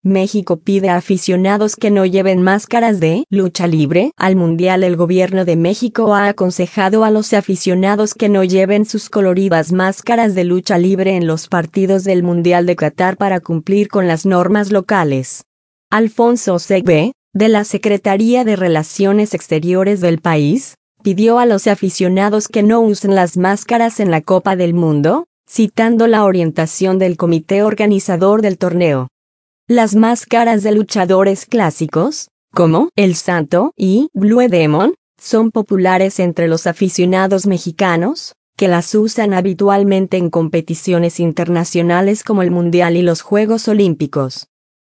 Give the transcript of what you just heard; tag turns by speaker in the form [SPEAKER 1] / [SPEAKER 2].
[SPEAKER 1] México pide a aficionados que no lleven máscaras de lucha libre al Mundial. El gobierno de México ha aconsejado a los aficionados que no lleven sus coloridas máscaras de lucha libre en los partidos del Mundial de Qatar para cumplir con las normas locales. Alfonso Segbe, de la Secretaría de Relaciones Exteriores del país, pidió a los aficionados que no usen las máscaras en la Copa del Mundo, citando la orientación del comité organizador del torneo. Las máscaras de luchadores clásicos, como El Santo y Blue Demon, son populares entre los aficionados mexicanos, que las usan habitualmente en competiciones internacionales como el Mundial y los Juegos Olímpicos.